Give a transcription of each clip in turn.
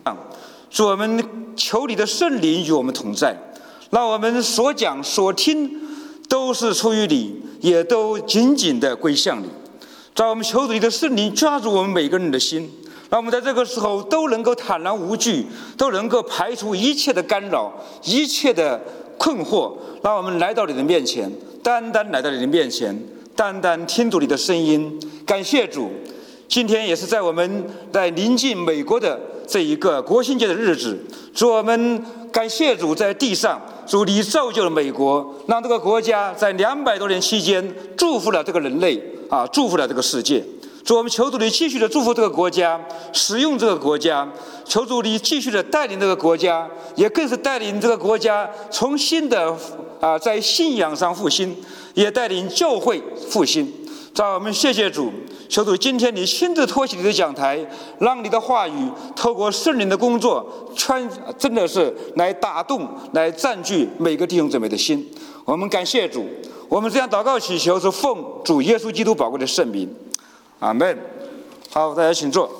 主，我们求你的圣灵与我们同在，让我们所讲所听都是出于你，也都紧紧地归向你。让我们求主你的圣灵抓住我们每个人的心，让我们在这个时候都能够坦然无惧，都能够排除一切的干扰，一切的困惑，让我们来到你的面前，单单来到你的面前，单单听主你的声音。感谢主，今天也是在我们在临近美国的这一个国庆节的日子，主，我们感谢主，在地上，主你造就了美国，让这个国家在200多年期间祝福了这个人类祝福了这个世界。主，我们求主你继续的祝福这个国家，使用这个国家，求主你继续的带领这个国家，也更是带领这个国家重新的在信仰上复兴，也带领教会复兴。让我们谢谢主，求主今天你亲自托起你的讲台，让你的话语透过圣灵的工作真的是来打动，来占据每个弟兄姊妹的心。我们感谢主，我们这样祷告祈求是奉主耶稣基督宝贵的圣名，阿们。好，大家请坐。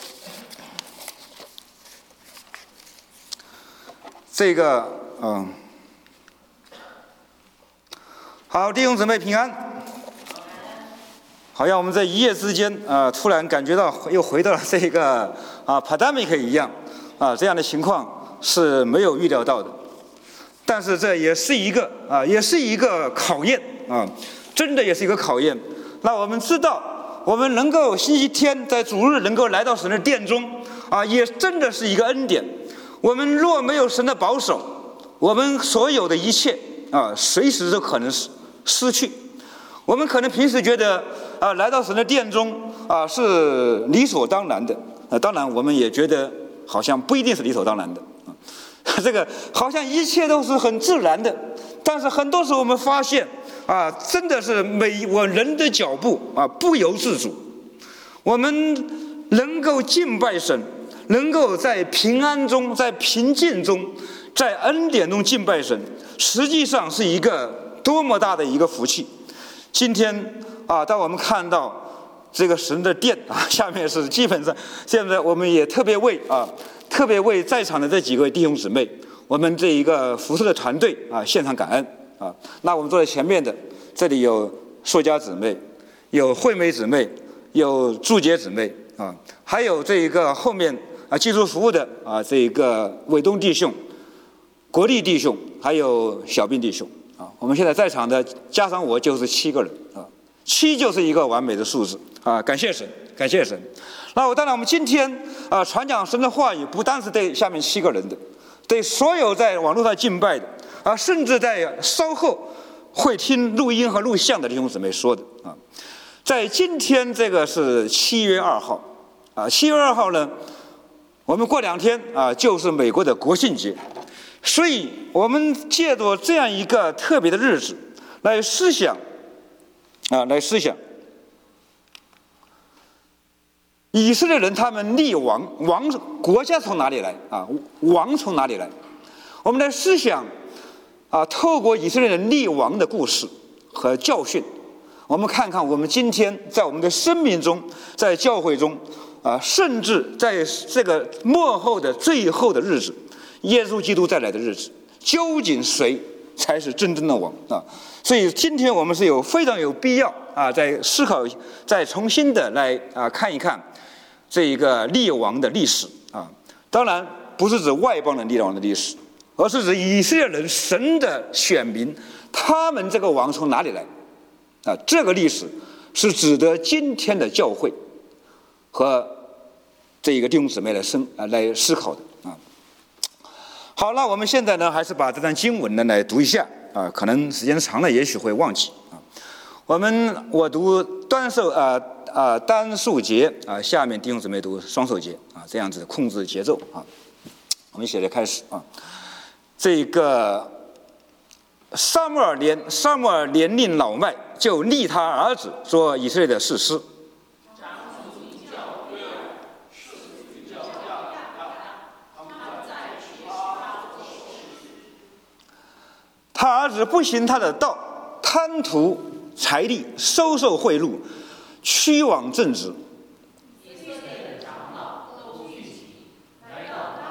好，弟兄姊妹平安。好像我们在一夜之间突然感觉到又回到了这个pandemic 一样这样的情况是没有预料到的，但是这也是一个考验真的也是一个考验，让我们知道我们能够星期天在主日能够来到神的殿中也真的是一个恩典。我们若没有神的保守，我们所有的一切随时都可能失去。我们可能平时觉得来到神的殿中是理所当然的，当然我们也觉得好像不一定是理所当然的这个好像一切都是很自然的，但是很多时候我们发现真的是我人的脚步不由自主。我们能够敬拜神，能够在平安中，在平静中，在恩典中敬拜神，实际上是一个多么大的一个福气。今天当我们看到这个神的殿下面是基本上现在我们也特别为在场的这几位弟兄姊妹，我们这一个服侍的团队献上感恩那我们坐在前面的，这里有硕佳姊妹，有惠美姊妹，有祝杰姊妹还有这一个后面技术服务的这一个伟东弟兄、国立弟兄，还有小兵弟兄我们现在在场的加上我就是7个人7就是一个完美的数字感谢神，感谢神。当然我们今天传讲神的话语，不单是对下面7个人的，对所有在网络上敬拜的甚至在稍后会听录音和录像的弟兄姊妹说的在今天这个是7月2号7月2号呢，我们过2天就是美国的国庆节，所以我们借着这样一个特别的日子来思想以色列人他们立王国家从哪里来王从哪里来？我们来思想透过以色列人立王的故事和教训，我们看看我们今天在我们的生命中，在教会中甚至在这个末后的最后的日子，耶稣基督再来的日子，究竟谁才是真正的王所以今天我们是非常有必要在思考，再重新的来看一看这一个立王的历史当然不是指外邦人立王的历史，而是指以色列人神的选民，他们这个王从哪里来这个历史是指得今天的教会和这一个弟兄姊妹来思考的好，那我们现在呢，还是把这段经文呢来读一下可能时间长了也许会忘记我读单数节下面弟兄姊妹读双数节这样子控制节奏我们一起来开始这个撒母耳年龄老迈，就立他儿子做以色列的士师。他儿子不行他的道，贪图财力，收受贿赂，屈枉正直。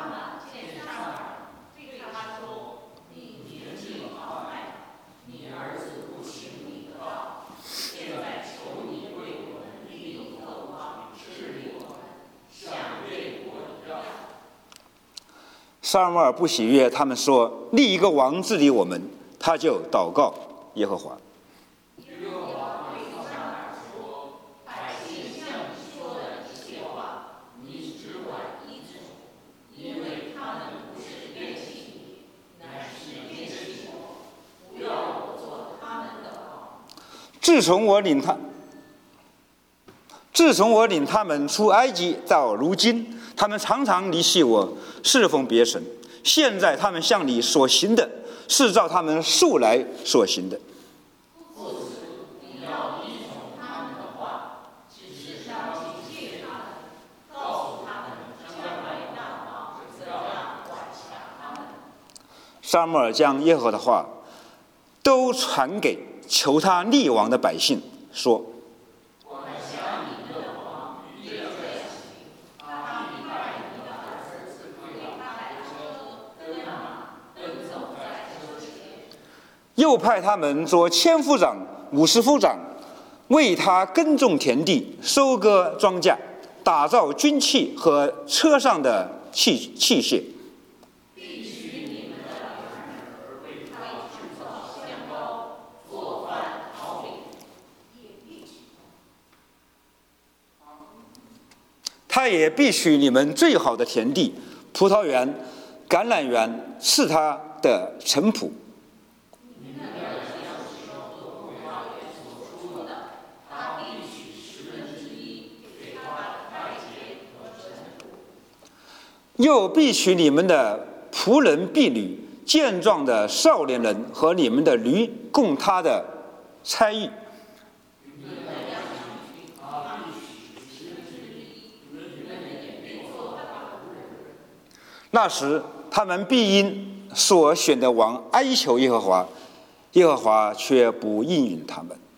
撒母耳不喜悦，他们说立一个王治理我们，他就祷告耶和华。自从我领他们出埃及到如今，他们常常离弃我，侍奉别神。现在他们向你所行的，是照他们素来所行的。撒母耳将耶和华的话都传给求他立王的百姓，说：又派他们做千夫长、50夫长，为他耕种田地、收割庄稼、打造军器和车上的器械。他也必许你们最好的田地、葡萄园、橄榄园是他的臣仆。又必许你们的仆人婢女、健壮的少年人和你们的驴供他的差役。那时他们必因所选的王哀求耶和华，耶和华却不应允他们。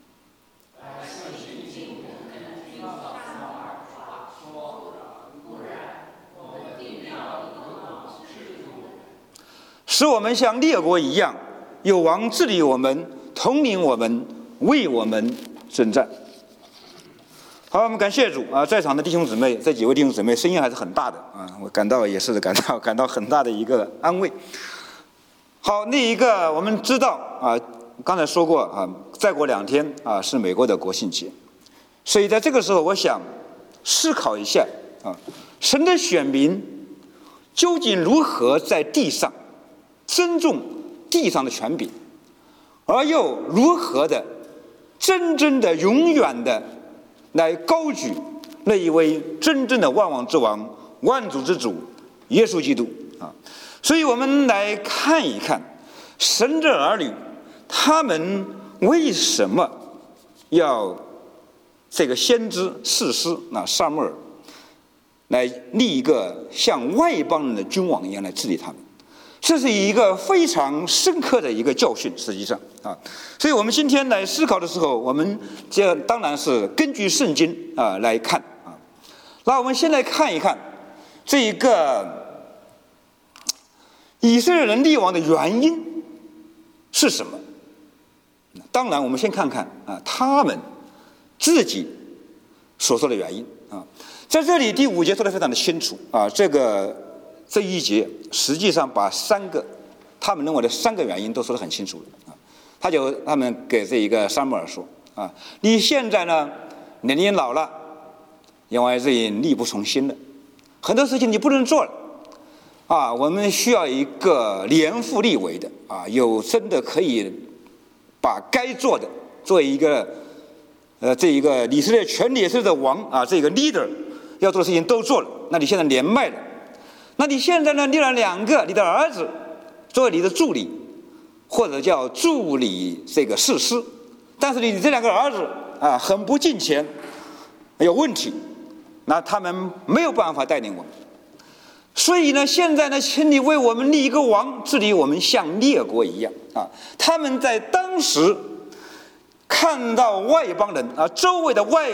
使我们像列国一样，有王治理我们，统领我们，为我们征战。好，我们感谢主啊！在场的弟兄姊妹，这几位弟兄姊妹声音还是很大的啊，我感到很大的一个安慰。好，那一个我们知道啊，刚才说过啊，再过2天啊是美国的国庆节，所以在这个时候，我想思考一下啊，神的选民究竟如何在地上尊重地上的权柄，而又如何的真正的永远的来高举那一位真正的万王之王、万主之主耶稣基督啊！所以我们来看一看神的儿女，他们为什么要这个先知士师撒母耳来立一个像外邦人的君王一样来治理他们。这是一个非常深刻的一个教训，实际上啊，所以我们今天来思考的时候，我们这当然是根据圣经来看啊。那我们先来看一看这一个以色列人立王的原因是什么。当然，我们先看看啊他们自己所说的原因啊，在这里第5节说得非常的清楚啊，这一节实际上把他们认为的3个原因都说得很清楚了啊。他们给这一个撒母耳说啊，你现在呢年龄老了，因为这也力不从心了，很多事情你不能做了啊。我们需要一个年富力为的啊，有真的可以把该做的作为一个这一个以色列全以色列的王啊，这个 leader 要做的事情都做了，那你现在年迈了。那你现在呢？立了2个你的儿子作为你的助理，或者叫助理这个士师，但是你这2个儿子啊，很不敬虔，有问题，那他们没有办法带领我们。所以呢，现在呢，请你为我们立一个王，治理我们像列国一样啊。他们在当时看到外邦人啊，周围的外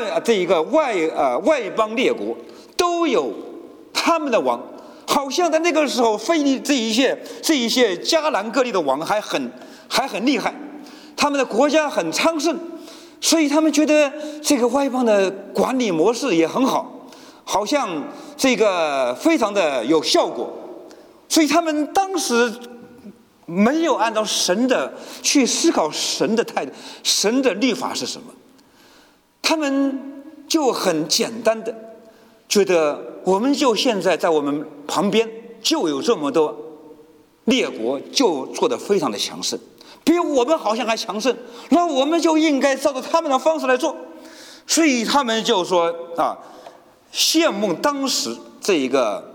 邦列国都有他们的王。好像在那个时候，非利这一些迦南各地的王还很厉害，他们的国家很昌盛，所以他们觉得这个外邦的管理模式也很好，好像这个非常的有效果。 所以他们当时没有按照神的去思考神的态度，神的律法是什么，他们就很简单的觉得，我们就现在在我们旁边就有这么多列国，就做得非常的强盛，比我们好像还强盛，那我们就应该照着他们的方式来做。所以他们就说羡慕当时这一个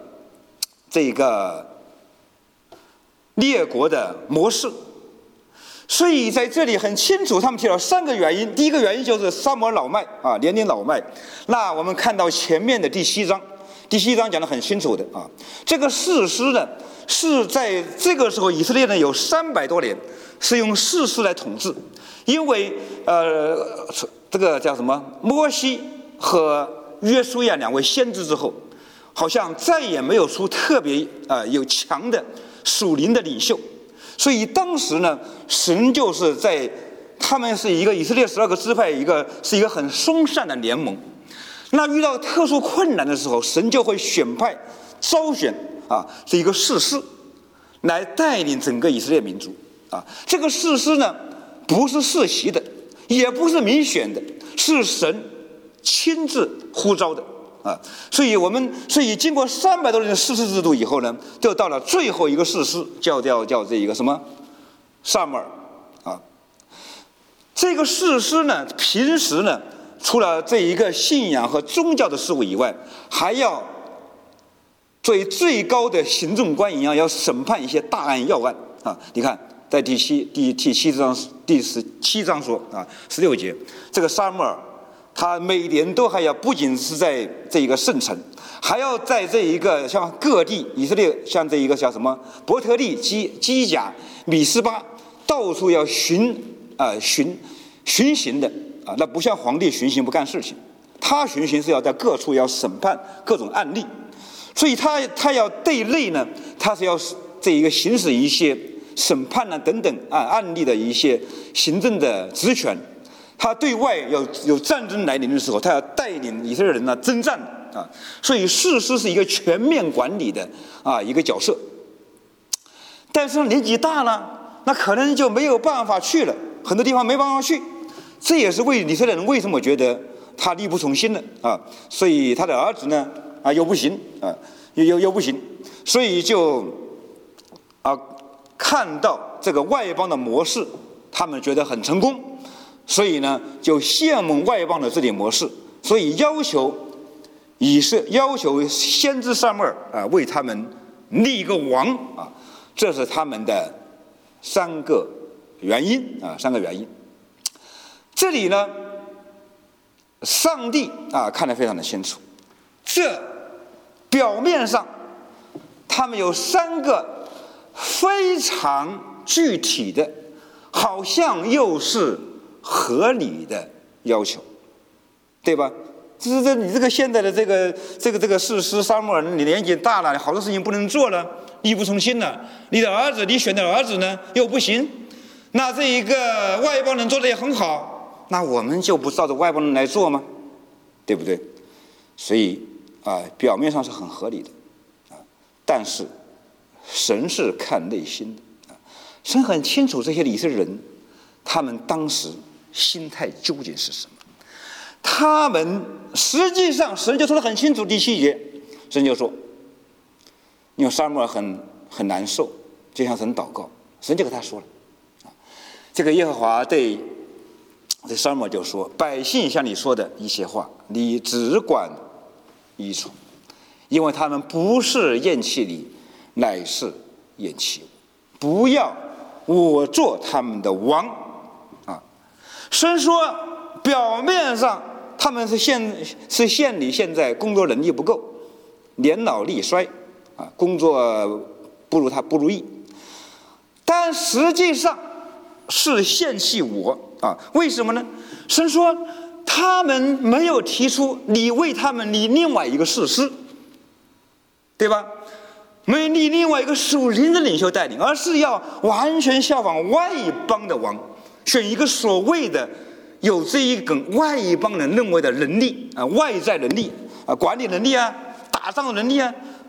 列国的模式。所以在这里很清楚，他们提到3个原因。第一个原因就是撒母耳老迈年龄老迈。那我们看到前面的第7章，第7章讲得很清楚的这个士师呢，是在这个时候以色列呢有300多年是用士师来统治，因为这个叫什么摩西和约书亚2位先知之后，好像再也没有出特别有强的属灵的领袖。所以当时呢，神就是在他们是一个以色列12个支派，是一个很松散的联盟。那遇到特殊困难的时候，神就会选派招选这一个士师来带领整个以色列民族这个士师呢，不是世袭的，也不是民选的，是神亲自呼召的所以经过300多年的士师制度以后呢，就到了最后一个士师，叫这一个什么撒母耳这个士师呢，平时呢，除了这一个信仰和宗教的事务以外，还要作为最高的行政官一样，要审判一些大案要案你看，在第7章说16节，这个撒母耳他每年都还要不仅是在这一个圣城，还要在这一个像各地以色列，像这一个叫什么伯特利、基甲、米斯巴，到处要巡行的那不像皇帝巡行不干事情，他巡行是要在各处要审判各种案例，所以他要对内呢，他是要这一个行使一些审判等等案例的一些行政的职权。他对外有战争来临的时候，他要带领以色列人征战所以士师是一个全面管理的一个角色。但是年纪大了，那可能就没有办法去了，很多地方没办法去。这也是以色列人为什么觉得他力不从心了所以他的儿子呢又不行又不行，所以就看到这个外邦的模式，他们觉得很成功。所以呢，就羡慕外邦的这种模式，所以要求先知撒母耳为他们立一个王这是他们的3个原因3个原因。这里呢，上帝看得非常的清楚，这表面上他们有3个非常具体的，好像又是合理的要求，对吧？你这个现在的这个士师撒母耳，你年纪大了，好多事情不能做了，力不从心了。你选的儿子呢又不行，那这一个外邦人做的也很好，那我们就不照着外邦人来做吗？对不对？所以表面上是很合理的但是神是看内心的神很清楚这些以色列人他们当时心态究竟是什么。他们实际上神就说得很清楚，第7节神就说，因为撒母耳很难受，就向神祷告，神就跟他说了这个耶和华对撒母耳就说，百姓向你说的一些话你只管依从，因为他们不是厌弃你，乃是厌弃我，不要我做他们的王神说表面上他们是嫌你现在工作能力不够，年老力衰工作不如意，但实际上是嫌弃我为什么呢？神说他们没有提出你为他们立另外一个士师，对吧？没立另外一个属灵的领袖带领，而是要完全效仿外邦的王，选一个所谓的有这一个外邦人认为的能力外在能力管理能力打仗的能力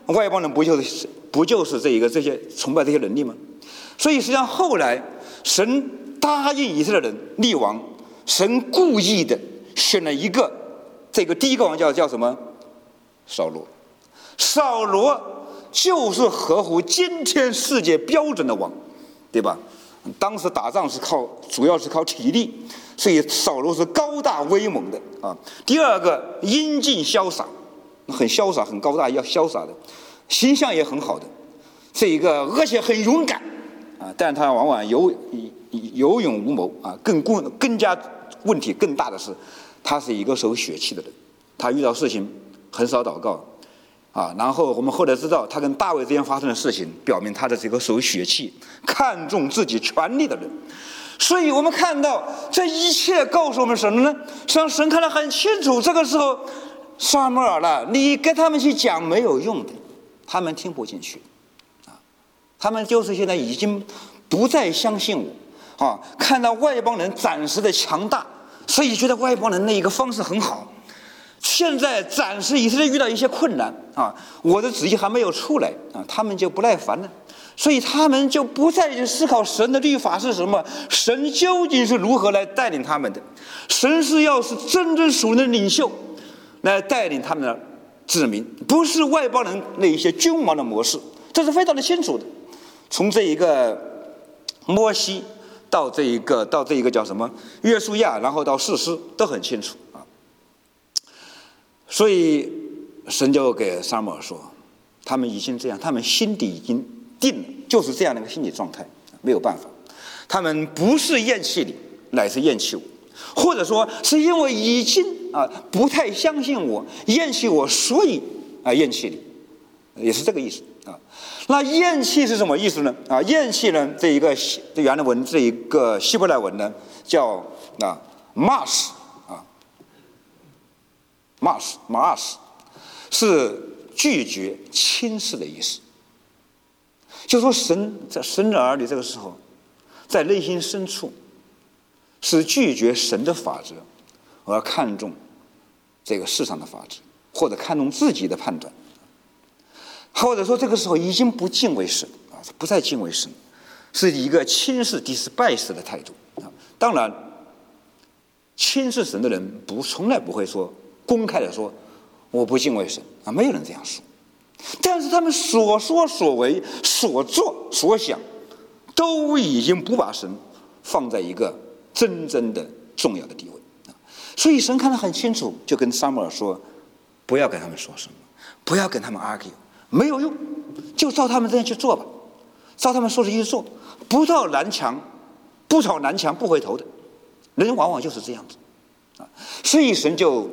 外邦人不就是这些崇拜这些能力吗？所以实际上后来神答应以色列人立王，神故意的选了一个，这个第一个王叫什么？扫罗。扫罗就是合乎今天世界标准的王，对吧？当时打仗主要是靠体力，所以扫罗是高大威猛的啊。第二个英俊潇洒，很潇洒，很高大，要潇洒的，形象也很好的，这个而且很勇敢啊。但他往往有勇无谋啊。更加问题更大的是，他是一个守血气的人，他遇到事情很少祷告啊。然后我们后来知道，他跟大卫之间发生的事情，表明他的这个守血气、看重自己权利的人。所以我们看到这一切告诉我们什么呢？实际上神看得很清楚，这个时候撒母耳了，你跟他们去讲没有用的，他们听不进去啊。他们就是现在已经不再相信我啊，看到外邦人暂时的强大，所以觉得外邦人那一个方式很好。现在暂时以色列遇到一些困难啊，我的旨意还没有出来啊，他们就不耐烦了，所以他们就不再去思考神的律法是什么，神究竟是如何来带领他们的。神是要是真正属灵的领袖来带领他们的子民，不是外邦人那一些君王的模式，这是非常的清楚的。从这一个摩西到这一个叫什么约书亚，然后到士师都很清楚啊。所以神就给撒母耳说，他们已经这样，他们心底已经定了，就是这样的一个心理状态，没有办法。他们不是厌弃你，乃是厌弃我，或者说是因为已经不太相信我，厌弃我，所以厌弃你，也是这个意思啊。那厌弃是什么意思呢？厌弃呢，这原来文这一个希伯来文呢叫mas ，mas 是拒绝、轻视的意思。就说神的儿女这个时候，在内心深处是拒绝神的法则，而看重这个世上的法则，或者看重自己的判断，或者说这个时候已经不敬畏神啊，不再敬畏神，是一个轻视、despise的态度啊。当然，轻视神的人从来不会说公开的说我不敬畏神啊，没有人这样说。但是他们所说所为所做所想，都已经不把神放在一个真正的重要的地位。所以神看得很清楚，就跟撒母耳说，不要跟他们说什么，不要跟他们 argue， 没有用，就照他们这样去做吧，照他们说的去做，不到南墙不回头的人，往往就是这样子啊。所以神就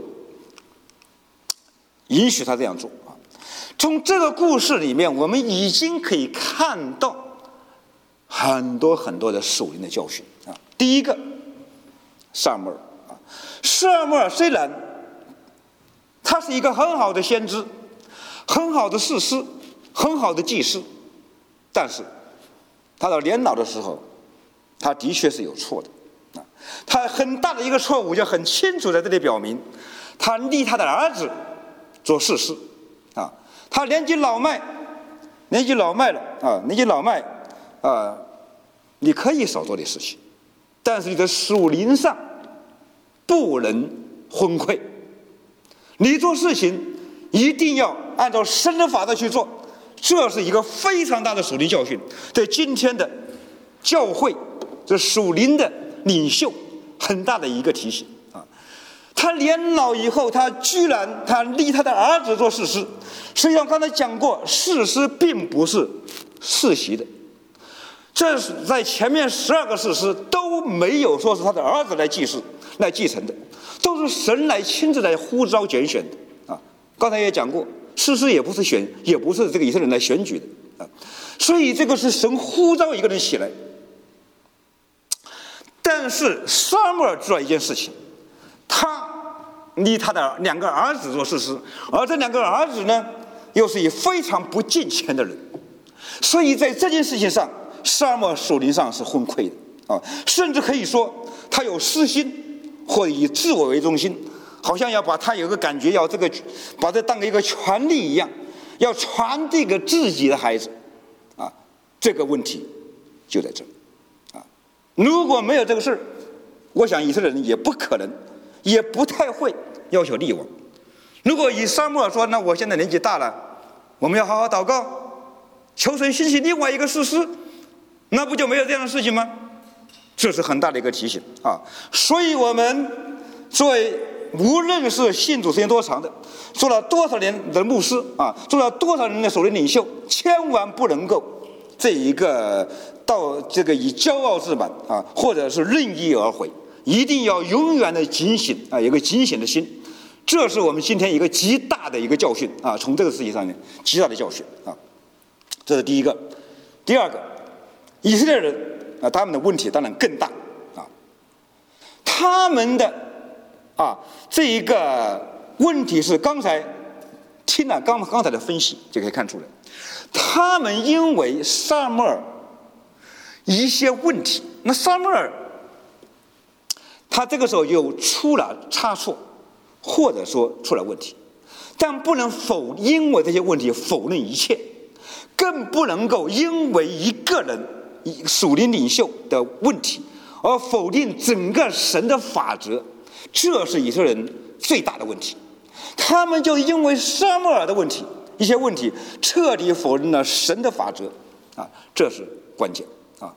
允许他这样做。从这个故事里面，我们已经可以看到很多很多的属灵的教训啊。第一个，撒母耳虽然他是一个很好的先知，很好的士师，很好的祭司，但是他到年老的时候，他的确是有错的啊。他很大的一个错误就很清楚在这里表明，他立他的儿子做士师啊。他年纪老迈了，你可以少做点事情，但是你的属灵上不能昏聩。你做事情一定要按照神的法则去做，这是一个非常大的属灵教训，对今天的教会这属灵的领袖很大的一个提醒啊。他年老以后，他居然立他的儿子做士师。实际上刚才讲过，士师并不是世袭的，这是在前面12个士师都没有说是他的儿子来继承的，都是神来亲自来呼召拣选的啊。刚才也讲过，士师也不是这个以色列人来选举的啊，所以这个是神呼召一个人起来。但是撒母耳知道一件事情，他立他的2个儿子做士师，而这2个儿子呢，又是一非常不敬虔的人，所以在这件事情上，撒母耳属灵上是昏聩的啊，甚至可以说他有私心，或者以自我为中心，好像要把他有个感觉，要把这当一个权利一样， 要传递给自己的孩子，啊，这个问题就在这啊。如果没有这个事儿，我想以色列人也不可能，也不太会要求立王。如果以撒母耳说，那我现在年纪大了，我们要好好祷告，求神兴起另外一个士师，那不就没有这样的事情吗？这是很大的一个提醒啊。所以我们作为无论是信主时间多长的，做了多少年的牧师啊，做了多少年的属灵领袖，千万不能够这一个到这个以骄傲自满啊，或者是任意而为，一定要永远的警醒啊，有个警醒的心。这是我们今天一个极大的一个教训啊，从这个事情上面极大的教训啊，这是第一个。第二个，以色列人啊，他们的问题当然更大啊，他们的这一个问题是刚才听了刚才的分析就可以看出来，他们因为撒母耳一些问题，那撒母耳他这个时候又出了差错，或者说出了问题，但不能因为这些问题否认一切，更不能够因为一个人属灵领袖的问题而否定整个神的法则。这是以色列人最大的问题，他们就因为撒母耳的问题一些问题彻底否认了神的法则啊，这是关键啊。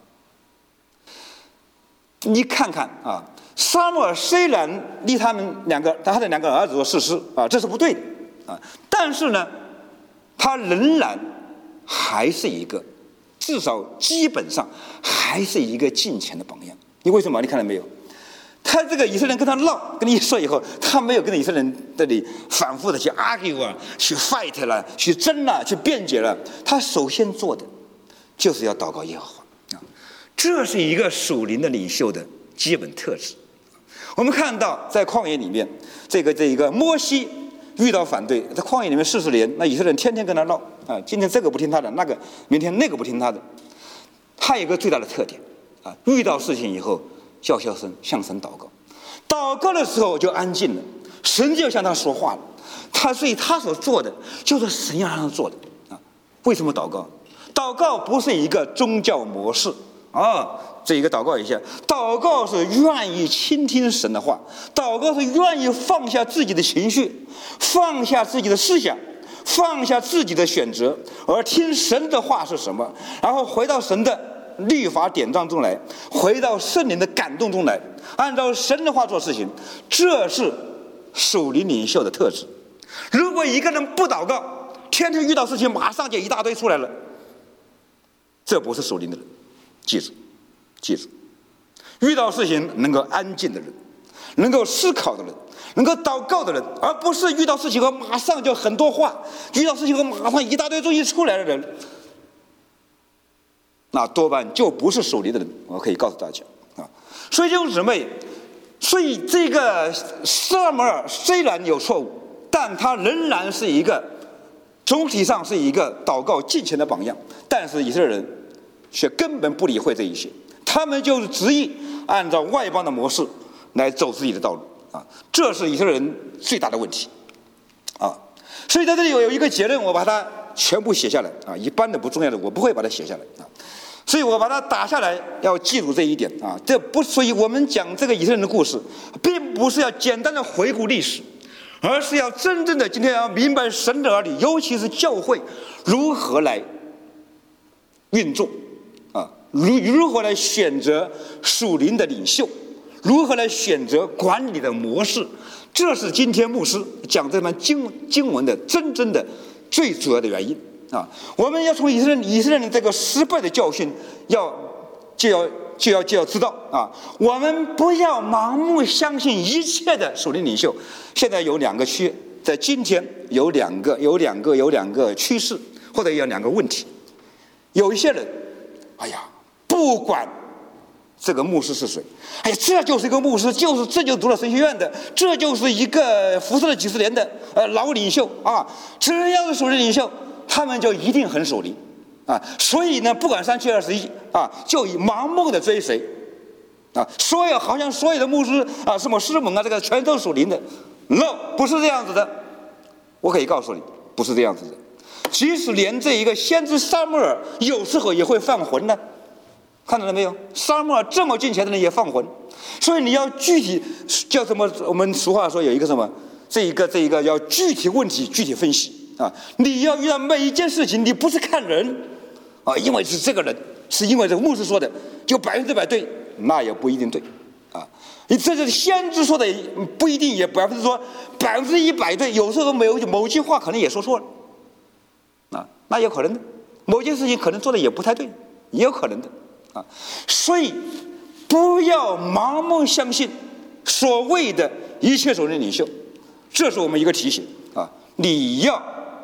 你看看啊，撒母耳虽然立他的两个儿子做士师啊，这是不对的啊，但是呢，他仍然还是一个，至少基本上还是一个敬虔的榜样。你为什么？你看到没有？他这个以色列人跟他闹，跟你说以后，他没有跟以色列人这里反复的去 argue 啊，去 fight 了，去争了，去辩解了。他首先做的就是要祷告耶和华啊，这是一个属灵的领袖的基本特质。我们看到在旷野里面，这个摩西遇到反对，在旷野里面40年，那以色列人天天跟他闹啊，今天这个不听他的，那个明天那个不听他的。他有一个最大的特点啊，遇到事情以后叫声向神祷告，祷告的时候就安静了，神就向他说话了。所以他所做的就是神要让他做的啊。为什么祷告？祷告不是一个宗教模式啊，这一个祷告一下，祷告是愿意倾听神的话，祷告是愿意放下自己的情绪，放下自己的思想，放下自己的选择，而听神的话是什么，然后回到神的律法典章中来，回到圣灵的感动中来，按照神的话做事情。这是属灵领袖的特质。如果一个人不祷告，天天遇到事情马上就一大堆出来了，这不是属灵的人。记住，遇到事情能够安静的人，能够思考的人，能够祷告的人，而不是遇到事情后马上就很多话，遇到事情后马上一大堆东西出来的人，那多半就不是属灵的人。我可以告诉大家啊，所以弟兄姊妹，所以这个撒母耳虽然有错误，但他仍然是一个总体上是一个祷告敬虔的榜样。但是以色列人却根本不理会这一些，他们就是执意按照外邦的模式来走自己的道路啊，这是以色列人最大的问题啊。所以在这里有一个结论，我把它全部写下来啊，一般的不重要的我不会把它写下来啊，所以我把它打下来，要记住这一点啊。这不，所以我们讲这个以色列人的故事，并不是要简单的回顾历史，而是要真正的今天要明白神的儿女，尤其是教会如何来运作啊，如何来选择属灵的领袖，如何来选择管理的模式。这是今天牧师讲这段经文的真正的最主要的原因啊。我们要从以色列人这个失败的教训就要知道啊，我们不要盲目相信一切的属灵领袖。现在有两个在今天有两个趋势，或者有两个问题。有一些人，哎呀，不管这个牧师是谁，哎呀，这就是一个牧师，这就读了神学院的，这就是一个服侍了几十年的老领袖啊，只要是属灵领袖，他们就一定很属灵啊。所以呢，不管3721啊，就盲目的追随啊，好像所有的牧师啊，什么师门啊，这个全都属灵的。No， 不是这样子的。我可以告诉你，不是这样子的。 即使连这一个先知撒母耳有时候也会犯浑呢。看到了没有？撒母耳这么敬虔的人也犯浑，所以你要具体叫什么？我们俗话说有一个什么？这一个要具体问题具体分析啊！你要遇到每一件事情，你不是看人啊，因为是这个人，是因为这个牧师说的就100%对，那也不一定对啊。你这是先知说的不一定也说100%对，有时候某句话可能也说错了啊，那有可能的。某件事情可能做的也不太对，也有可能的。啊，所以不要盲目相信所谓的一切属灵领袖，这是我们一个提醒啊！你要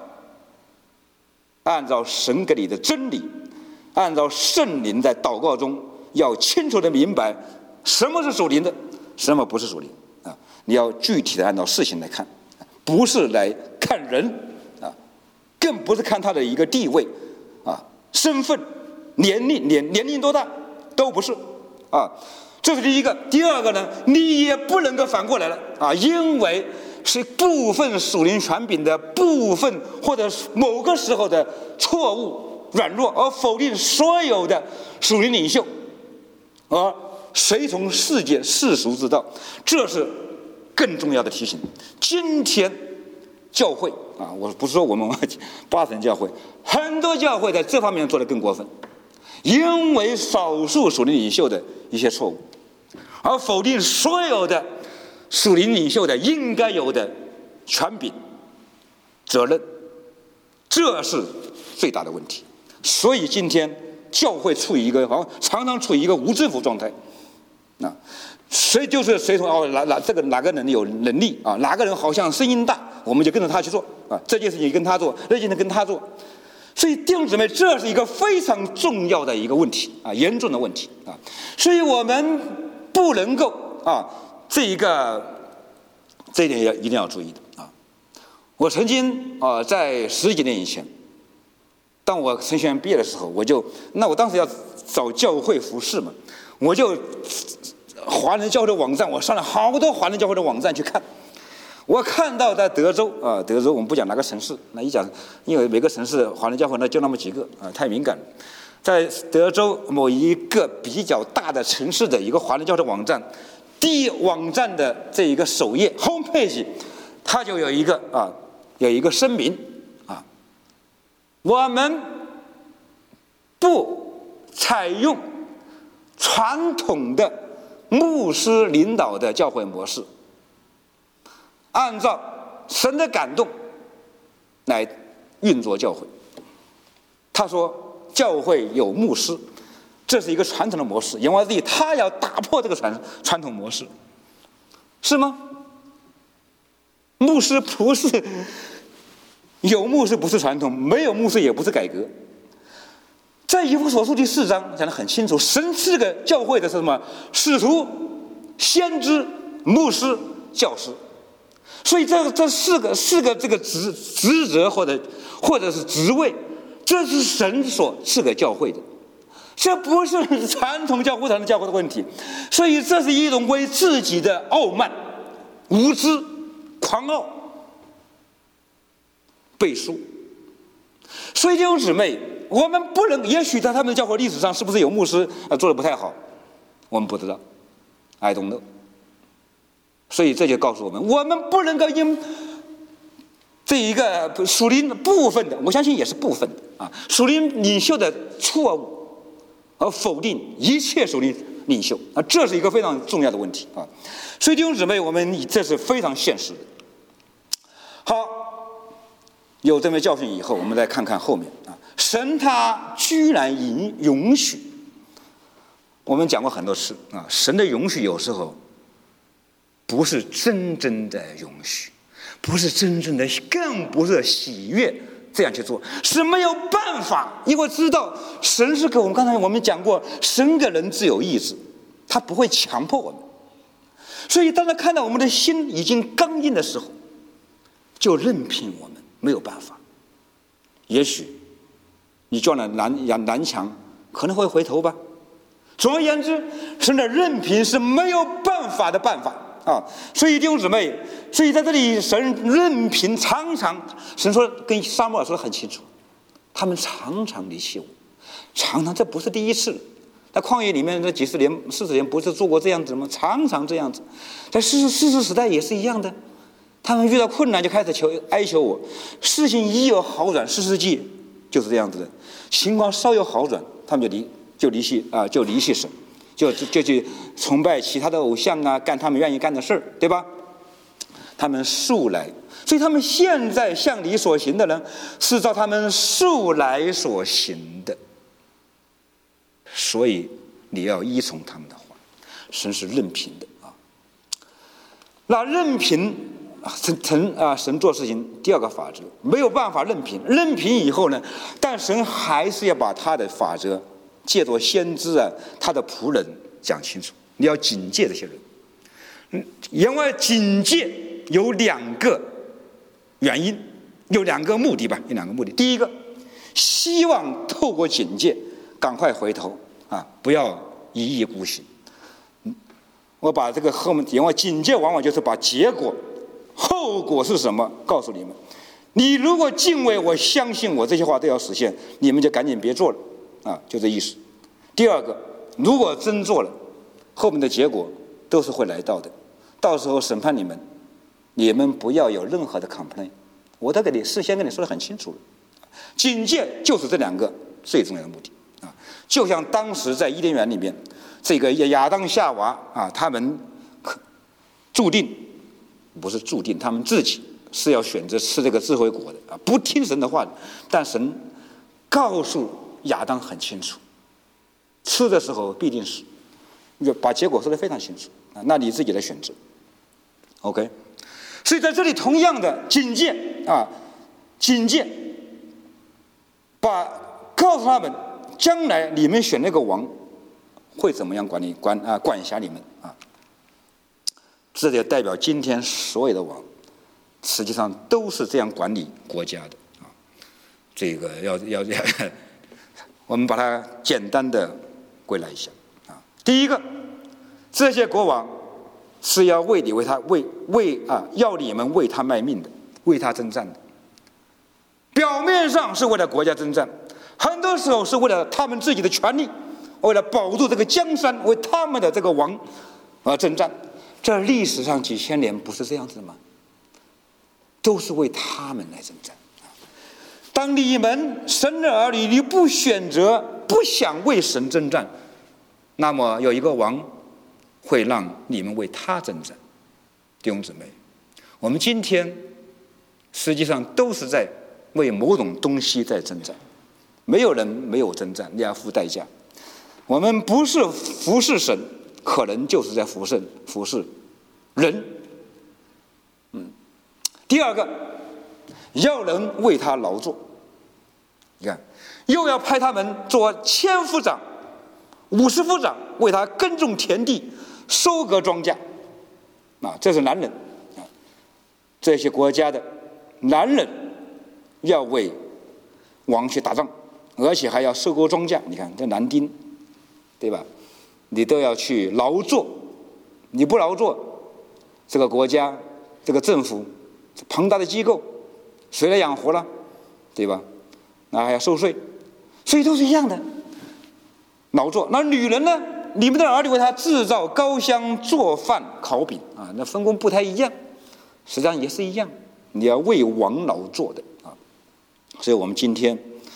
按照神给你的真理，按照圣灵在祷告中，要清楚的明白什么是属灵的，什么不是属灵啊！你要具体的按照事情来看，不是来看人啊，更不是看他的一个地位啊、身份。年龄多大都不是啊，这是第一个。第二个呢，你也不能够反过来了啊，因为是部分属灵权柄的部分或者某个时候的错误软弱，而否定所有的属灵领袖，而随从世俗之道，这是更重要的提醒。今天教会啊，我不是说我们8神教会，很多教会在这方面做得更过分。因为少数属灵领袖的一些错误，而否定所有的属灵领袖的应该有的权柄、责任，这是最大的问题。所以今天教会常常处于一个无政府状态啊，谁从哪个人有能力啊，哪个人好像声音大，我们就跟着他去做啊，这件事情跟他做，那件事跟他做。所以弟兄姊妹，这是一个非常重要的一个问题啊，严重的问题啊，所以我们不能够啊，这一点也一定要注意的啊。我曾经啊，在10几年以前，当我神学院毕业的时候，我当时要找教会服事嘛，我就华人教会的网站，我上了好多华人教会的网站去看。我看到在德州啊，德州我们不讲哪个城市，那一讲，因为每个城市华人教会呢就那么几个啊，太敏感了。在德州某一个比较大的城市的一个华人教会的网站，网站的这一个首页 homepage， 它就有一个声明啊，我们不采用传统的牧师领导的教会模式。按照神的感动来运作教会。他说教会有牧师，这是一个传统的模式，言外之意他要打破这个传统模式，是吗？牧师不是有牧师不是传统，没有牧师也不是改革。在以弗所书第4章讲得很清楚，神赐给教会的是什么？使徒、先知、牧师、教师。所以这四个这个职责或者是职位，这是神所赐给教会的，这不是传统教会的问题。所以这是一种为自己的傲慢、无知、狂傲背书。所以弟兄姊妹，我们不能，也许在他们的教会历史上是不是有牧师做得不太好，我们不知道 ，I don't know。所以这就告诉我们，我们不能够因这一个属灵部分的，我相信也是部分的啊，属灵领袖的错误而否定一切属灵领袖啊，这是一个非常重要的问题啊。所以弟兄姊妹，我们这是非常现实的。好，有这枚教训以后，我们再看看后面啊，神他居然允许，我们讲过很多次啊，神的允许有时候不是真正的允许，不是真正的，更不是喜悦这样去做，是没有办法，因为知道神是给我们，刚才我们讲过，神给人自由意志，他不会强迫我们。所以当他看到我们的心已经刚硬的时候，就任凭我们，没有办法。也许你撞了南墙，可能会回头吧。总而言之，神的任凭是没有办法的办法啊。所以弟兄姊妹，所以在这里神任凭常常，神说跟撒母耳说得很清楚， 他们常常离弃我，常常，这不是第一次。在旷野里面这几十年、40年，不是做过这样子吗？常常这样子。在士师时代也是一样的，他们遇到困难就开始哀求我，事情一有好转，4世纪就是这样子的，情况稍有好转，他们就离弃神，就去崇拜其他的偶像啊，干他们愿意干的事儿，对吧？他们素来，所以他们现在向你所行的人，是照他们素来所行的。所以你要依从他们的话，神是任凭的啊。那任凭神做事情第二个法则，没有办法任凭以后呢，但神还是要把他的法则借着先知啊，他的仆人讲清楚。你要警戒这些人。言外警戒有2个原因，有2个目的吧，有2个目的。第一个，希望透过警戒赶快回头啊，不要一意孤行。我把这个后面言外警戒，往往就是把结果、后果是什么告诉你们。你如果敬畏我，相信我，这些话都要实现，你们就赶紧别做了啊，就这意思。第二个，如果真做了，后面的结果都是会来到的，到时候审判你们，你们不要有任何的 complaint， 我都事先跟你说得很清楚了。警戒就是这2个最重要的目的啊，就像当时在伊甸园里面，这个亚当夏娃啊，他们不是注定，他们自己是要选择吃这个智慧果的啊，不听神的话的。但神告诉亚当很清楚，吃的时候必定死，就把结果说得非常清楚啊，那你自己来选择。OK， 所以在这里同样的警戒，告诉他们，将来你们选那个王会怎么样管辖你们啊？这就代表今天所有的王，实际上都是这样管理国家的啊。这个要我们把它简单的归纳一下啊。第一个，这些国王是要要你们为他卖命的，为他征战的。表面上是为了国家征战，很多时候是为了他们自己的权利，为了保住这个江山，为他们的这个王而征战。这历史上几千年不是这样子的吗？都是为他们来征战。当你们神的儿女，你不选择，不想为神征战，那么有一个王会让你们为他征战。弟兄姊妹，我们今天实际上都是在为某种东西在征战，没有人没有征战，你要付代价。我们不是服侍神，可能就是在服侍人。第二个，要人为他劳作。你看，又要派他们做1000夫长、50夫长，为他耕种田地、收割庄稼。这是男人啊，这些国家的男人要为王去打仗，而且还要收割庄稼。你看这男丁，对吧？你都要去劳作，你不劳作，这个国家、这个政府、庞大的机构，谁来养活了？对吧？那还要收税，所以都是一样的劳作。那女人呢？你们的儿女为他制造膏香、做饭、烤饼啊，那分工不太一样，实际上也是一样，你要为王劳作的啊。所以我们今天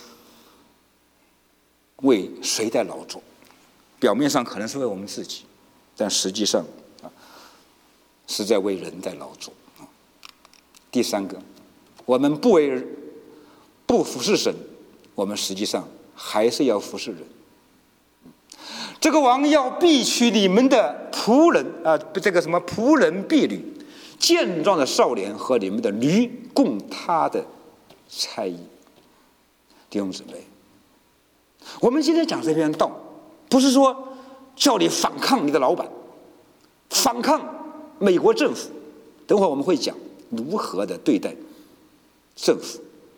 为谁在劳作？表面上可能是为我们自己，但实际上是在为人在劳作啊。第三个，我们不服侍神，我们实际上还是要服侍人。这个王要必取你们的仆人这个什么仆人婢女，健壮的少年和你们的驴，供他的差役。弟兄姊妹，我们今天讲这篇道，不是说叫你反抗你的老板，反抗美国政府。等会儿我们会讲如何的对待政府。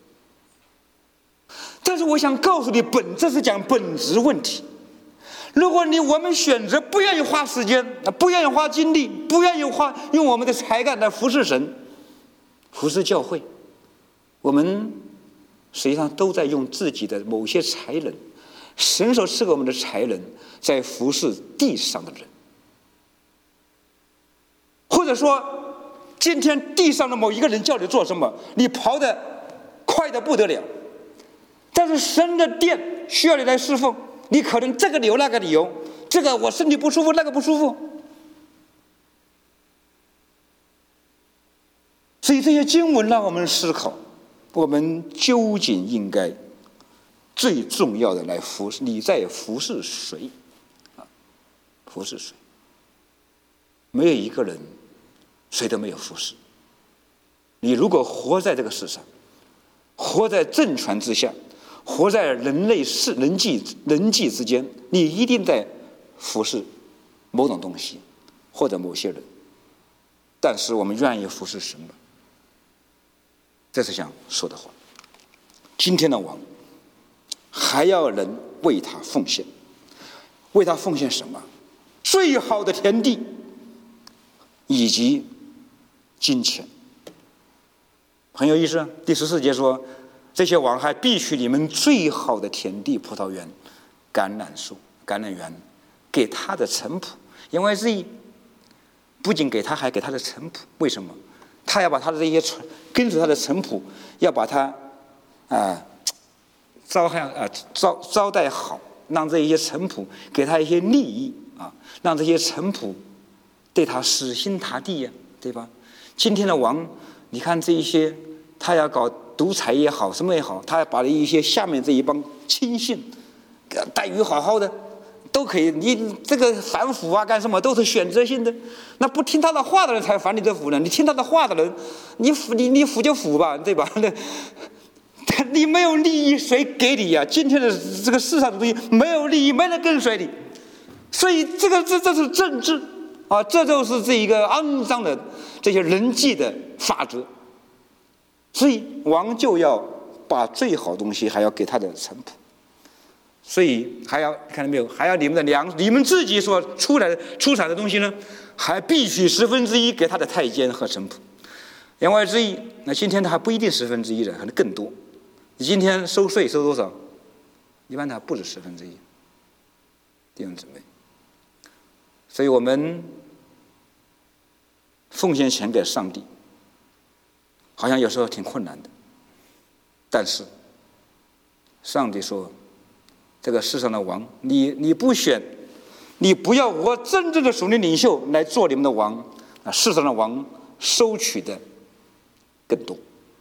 但是我想告诉你，这是讲本质问题。如果我们选择不愿意花时间，不愿意花精力，不愿意用我们的才干来服侍神、服侍教会，我们实际上都在用自己的某些才能，神所赐给我们的才能，在服侍地上的人。或者说，今天地上的某一个人叫你做什么，你跑得快得不得了，但是神的殿需要你来侍奉，你可能这个理由那个理由，这个我身体不舒服，那个不舒服。所以这些经文让我们思考，我们究竟应该最重要的来服侍，你在服侍谁啊？服侍谁？没有一个人谁都没有服侍。你如果活在这个世上，活在政权之下，活在人际之间，你一定在服侍某种东西或者某些人。但是我们愿意服侍神吗？这是想说的话。今天的王还要人为他奉献，为他奉献什么？最好的田地以及金钱。很有意思，第14节说，这些王还必须你们最好的田地、葡萄园、橄榄树、橄榄园给他的臣仆，因为这不仅给他，还给他的臣仆。为什么？他要把他的这些跟随他的臣仆，要把他招待好，让这些臣仆给他一些利益啊，让这些臣仆对他死心塌地呀，对吧？今天的王，你看这一些，他要搞独裁也好，什么也好，他要把一些下面这一帮亲信待遇好好的，都可以。你这个反腐啊，干什么都是选择性的。那不听他的话的人才反你这腐呢，你听他的话的人，你腐就腐吧，对吧？你没有利益，谁给你呀？今天的这个世上的东西没有利益，没人跟随你，所以这是政治啊，这就是这一个肮脏的这些人际的法则。所以王就要把最好的东西还要给他的臣仆，所以还要看到没有？还要你们自己所出产的东西呢，还必须1/10给他的太监和臣仆。言外之意，那今天他还不一定1/10的，可能更多。你今天收税收多少？一般它不止1/10，弟兄姊妹。所以我们奉献钱给上帝，好像有时候挺困难的。但是上帝说，这个世上的王，你不选，你不要我真正的属灵领袖来做你们的王，世上的王收取的更多。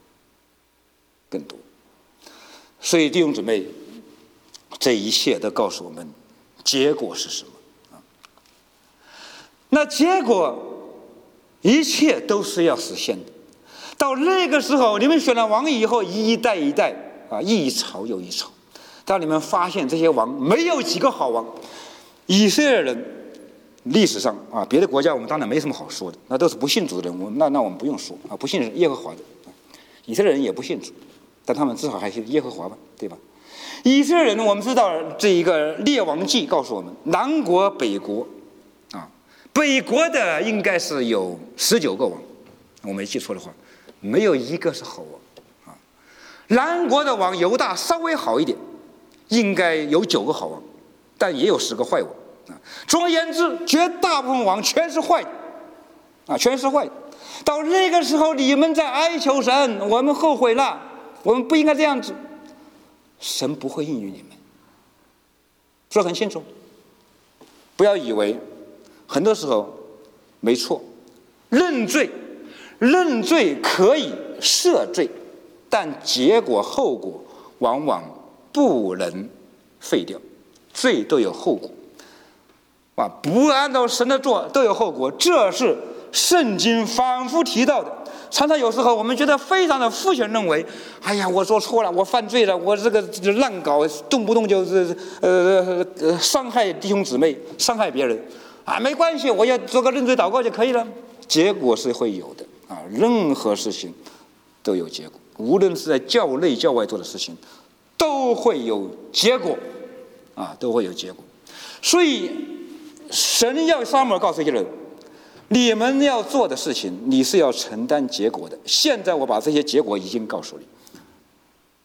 所以弟兄姊妹，这一切都告诉我们结果是什么啊？那结果一切都是要实现的。到那个时候，你们选了王以后，一代一代啊，一朝又一朝。当你们发现这些王没有几个好王，以色列人历史上啊，别的国家我们当然没什么好说的，那都是不信主的人，那我们不用说啊，不信耶和华的，以色列人也不信主。但他们至少还是耶和华吧，对吧？以色列人，我们知道这一个列王记告诉我们，南国北国啊，北国的应该是有19个王，我没记错的话，没有一个是好王啊。南国的王犹大稍微好一点，应该有9个好王，但也有10个坏王啊。总而言之，绝大部分王全是坏的啊，全是坏的。到那个时候，你们在哀求神，我们后悔了。我们不应该这样子，神不会应允你们。说很清楚，不要以为很多时候没错，认罪可以赦罪，但结果后果往往不能废掉，罪都有后果啊，不按照神的做都有后果，这是圣经反复提到的。常常有时候我们觉得非常的肤浅，认为哎呀，我做错了，我犯罪了，我这个乱搞，动不动就是伤害弟兄姊妹，伤害别人啊，没关系，我要做个认罪祷告就可以了。结果是会有的啊，任何事情都有结果，无论是在教内教外做的事情都会有结果啊，都会有结果。所以神要撒母耳告诉这些人，你们要做的事情，你是要承担结果的。现在我把这些结果已经告诉你，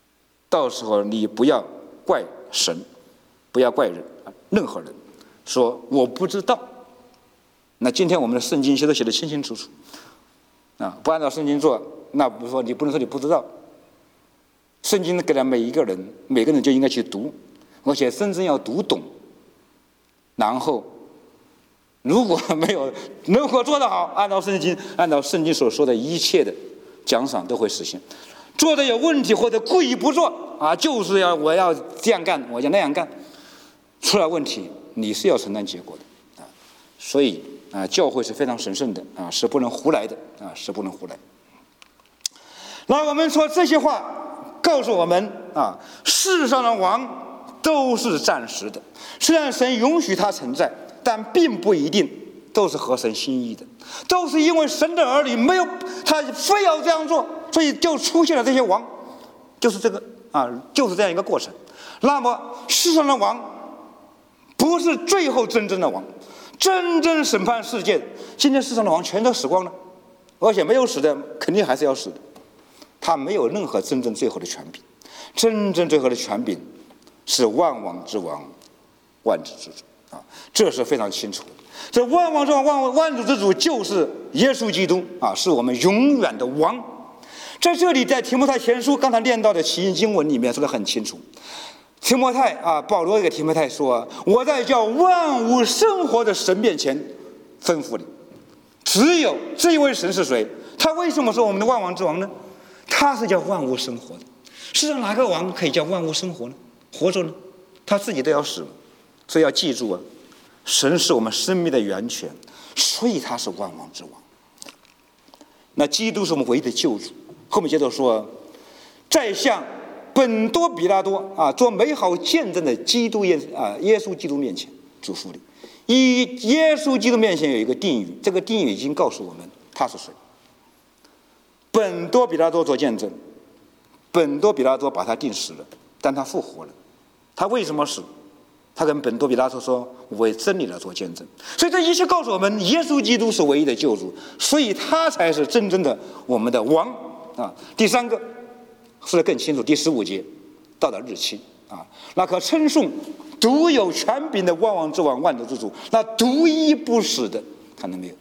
到时候你不要怪神，不要怪人，任何人说我不知道。那今天我们的圣经都写得清清楚楚不按照圣经做，那不是说你不能说你不知道。圣经给了每个人就应该去读，而且真正要读懂。然后如果做得好，按照圣经所说的一切的奖赏都会实现。做的有问题或者故意不做就是我要这样干，我要那样干，出了问题你是要承担结果的所以教会是非常神圣的是不能胡来的是不能胡来。那我们说这些话告诉我们世上的王都是暂时的，虽然神允许它存在，但并不一定都是合神心意的，都是因为神的儿女没有他非要这样做，所以就出现了这些王，就是这个就是这样一个过程。那么世上的王不是最后真正的王，真正审判世界，今天世上的王全都死光了，而且没有死的肯定还是要死的，他没有任何真正最后的权柄。真正最后的权柄是万王之王，万主之主这是非常清楚的。这万王之王，万主之主就是耶稣基督是我们永远的王。在这里，在提摩太前书刚才念到的起因经文里面说得很清楚。提摩太保罗给提摩太说：“我在叫万物生活的神面前吩咐你。”只有这一位神是谁？他为什么说我们的万王之王呢？他是叫万物生活的。世上哪个王可以叫万物生活呢？活着呢？他自己都要死了。所以要记住神是我们生命的源泉，所以他是万王之王。那基督是我们唯一的救主。后面接着说，在向本多比拉多做美好见证的基督耶稣基督面前嘱咐你。耶稣基督面前有一个定语，这个定语已经告诉我们他是谁。本多比拉多做见证，本多比拉多把他钉死了，但他复活了。他为什么死？他跟本多比拉多说：“我为真理来做见证。”所以这一切告诉我们，耶稣基督是唯一的救主，所以他才是真正的我们的王第三个说得更清楚，第15节到了日期那可称颂独有权柄的万王之王，万主之主，那独一不死的，看到没有？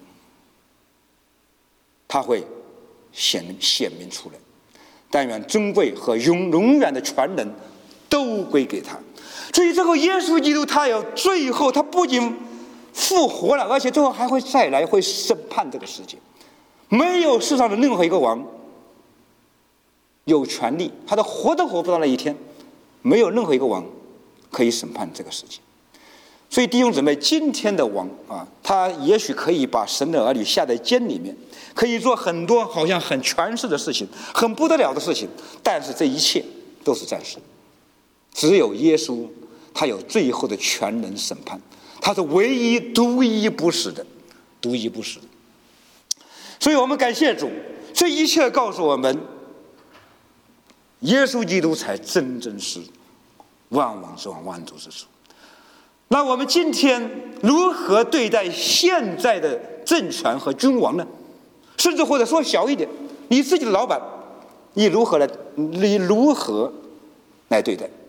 他会显明出来。但愿尊贵和永远的全能都归给他。所以这个耶稣基督他有最后，他不仅复活了，而且最后还会再来，会审判这个世界。没有世上的任何一个王有权利，他都活都活不到那一天，没有任何一个王可以审判这个世界。所以弟兄姊妹，今天的王他也许可以把神的儿女下在监里面，可以做很多好像很权势的事情，很不得了的事情，但是这一切都是暂时。只有耶稣他有最后的全能审判，他是唯一独一不死的，独一不死的。所以我们感谢主，这一切告诉我们，耶稣基督才真正是万王之王，万主之主。那我们今天如何对待现在的政权和君王呢？甚至或者说小一点，你自己的老板，你如何来对待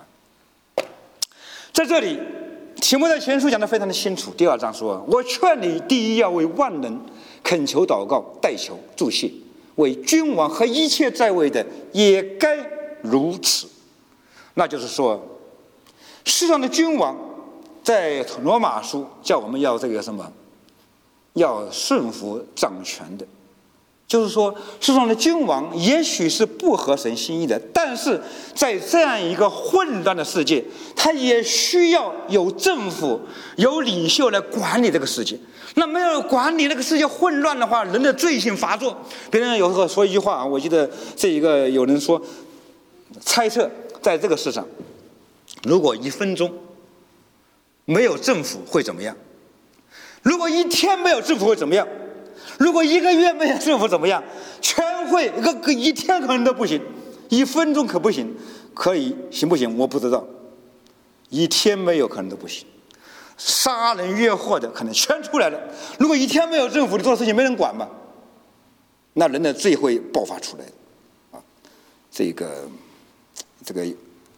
在这里提摩太前书讲得非常的清楚。第2章说：“我劝你，第一要为万人恳求祷告代求祝谢，为君王和一切在位的也该如此。”那就是说，世上的君王在罗马书叫我们要这个什么，要顺服掌权的。就是说，世上的君王也许是不合神心意的，但是在这样一个混乱的世界，他也需要有政府、有领袖来管理这个世界。那没有管理那个世界混乱的话，人的罪性发作。别人有时候说一句话我记得这一个有人说，猜测在这个世上，如果1分钟没有政府会怎么样？如果1天没有政府会怎么样？如果1个月没有政府怎么样？全会1天可能都不行，1分钟可不行，可以行不行？我不知道。1天没有可能都不行，杀人越货的可能全出来了。如果1天没有政府，你做的事情没人管嘛，这这个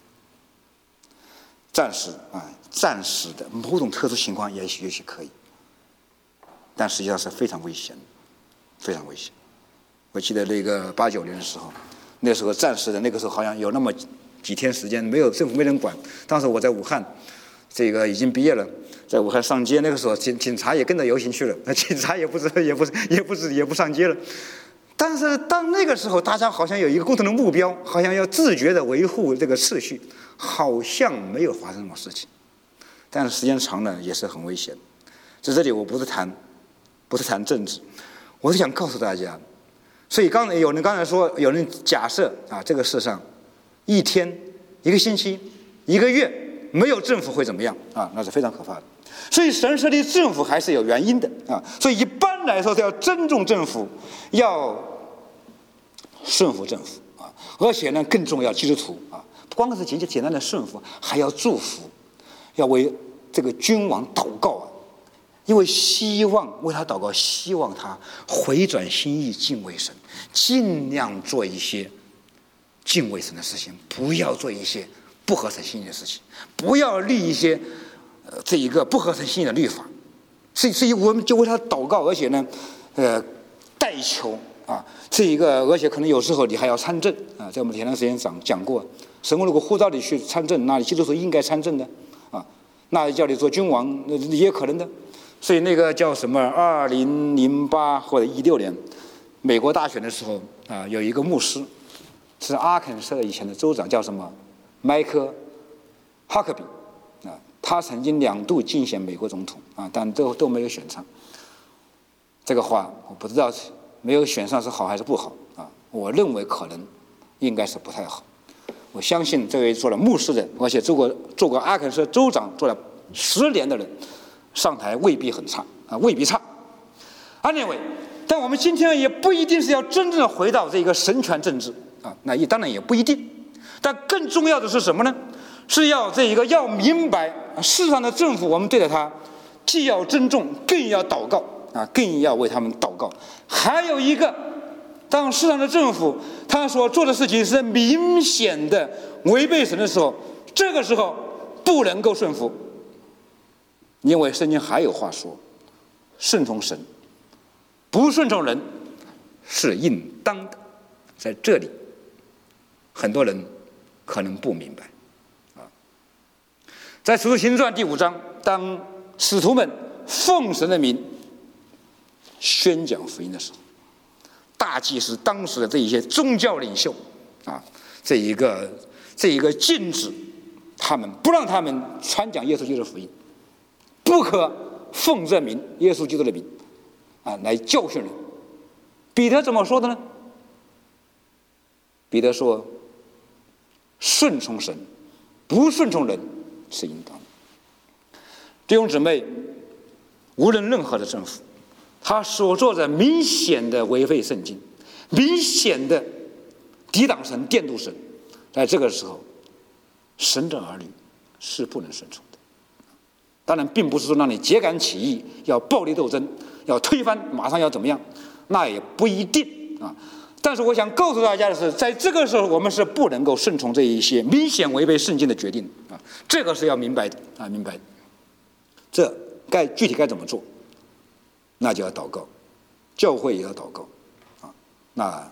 暂时的某种特殊情况也许可以，但实际上是非常危险的，非常危险。我记得那个89年的时候，那时候暂时的，那个时候好像有那么几天时间没有政府没人管。当时我在武汉，这个已经毕业了，在武汉上街，那个时候警察也跟着游行去了，警察也不上街了。但是当那个时候，大家好像有一个共同的目标，好像要自觉地维护这个秩序，好像没有发生什么事情。但是时间长了也是很危险。在这里我不是谈政治，我是想告诉大家，所以有人刚才说，有人假设这个世上一天、一个星期、一个月没有政府会怎么样那是非常可怕的。所以神设立政府还是有原因的所以一般来说都要尊重政府，要顺服政府而且呢，更重要，基督徒不光是简单的顺服，还要祝福，要为这个君王祷告因为为他祷告，希望他回转心意，敬畏神，尽量做一些敬畏神的事情，不要做一些不合神心意的事情，不要立一些这一个不合神心意的律法。所以我们就为他祷告，而且呢代求这一个，而且可能有时候你还要参政在我们前段时间讲过，神如果呼召你去参政，那你基督徒应该参政的那叫你做君王也可能的。所以那个叫什么2008或者16年美国大选的时候有一个牧师是阿肯色以前的州长，叫什么麦克哈克比他曾经2度竞选美国总统但都没有选上。这个话我不知道没有选上是好还是不好我认为可能应该是不太好。我相信这位做了牧师的，而且做过阿肯色州长做了10年的人，上台未必很差未必差。Anyway， 但我们今天也不一定是要真正的回到这个神权政治那当然也不一定。但更重要的是什么呢？是要明白世上的政府，我们对待他既要尊重，更要祷告更要为他们祷告。还有一个，当世上的政府他所做的事情是明显的违背神的时候，这个时候不能够顺服，因为圣经还有话说，顺从神不顺从人是应当的。在这里很多人可能不明白在使徒行传第5章，当使徒们奉神的名宣讲福音的时候，大祭司当时的这一些宗教领袖这一个禁止他们，不让他们传讲耶稣基督的福音，不可奉这名耶稣基督的名来教训人。彼得怎么说的呢？彼得说，顺从神不顺从人是应当的。弟兄姊妹，无论任何的政府，他所做的明显的违背圣经，明显的抵挡神、玷渎神，在这个时候神的儿女是不能顺从的。当然并不是说让你秸秆起义，要暴力斗争，要推翻，马上要怎么样，那也不一定但是我想告诉大家的是，在这个时候我们是不能够顺从这一些明显违背圣经的决定这个是要明白的明白的。这具体该怎么做，那就要祷告，教会也要祷告那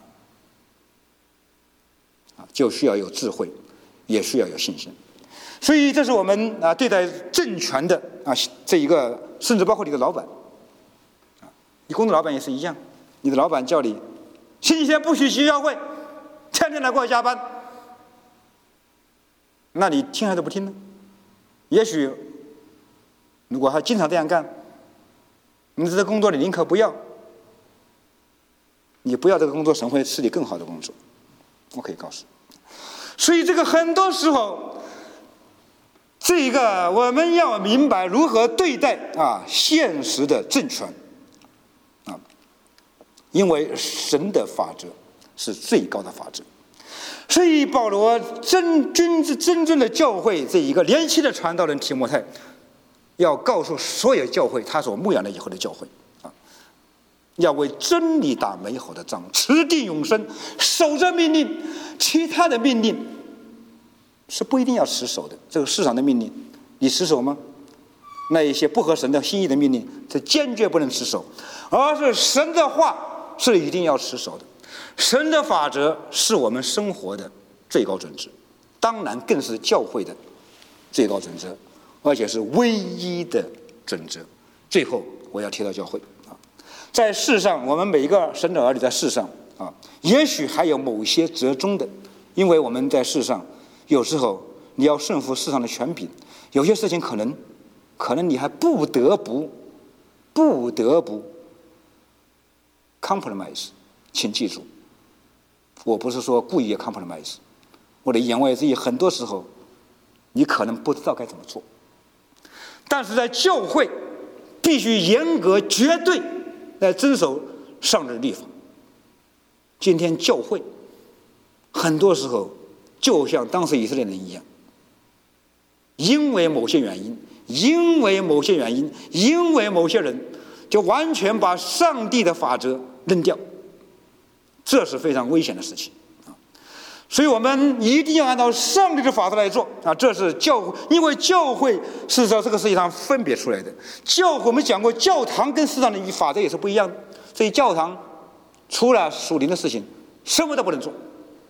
就需要有智慧，也需要有信心。所以这是我们对待政权的这一个，甚至包括你的老板你工作老板也是一样，你的老板叫你星期天不许去教会，天天来给我加班，那你听还是不听呢？也许如果他经常这样干，你这个工作你宁可不要，你不要这个工作，神会赐你更好的工作，我可以告诉你。所以这个很多时候这个我们要明白如何对待现实的政权因为神的法则是最高的法则。所以保罗真正的教会这一个年轻的传道人提摩太，要告诉所有教会，他所牧养的以后的教会要为真理打美好的仗，持定永生，守着命令，其他的命令是不一定要持守的。这个市场的命令，你持守吗？那一些不合神的心意的命令，是坚决不能持守，而是神的话是一定要持守的。神的法则是我们生活的最高准则，当然更是教会的最高准则，而且是唯一的准则。最后我要提到教会啊，在世上，我们每一个神的儿女在世上啊，也许还有某些折中的，因为我们在世上有时候你要顺服世上的权柄，有些事情可能你还不得不 compromise。请记住，我不是说故意 compromise， 我的言外之意，很多时候你可能不知道该怎么做，但是在教会必须严格绝对来遵守上帝的律法。今天教会很多时候就像当时以色列人一样，因为某些原因，因为某些人，就完全把上帝的法则扔掉，这是非常危险的事情啊！所以我们一定要按照上帝的法则来做啊！这是教会，因为教会是在这个世界上分别出来的。教会我们讲过，教堂跟世上的法则也是不一样的，所以教堂除了属灵的事情，什么都不能做，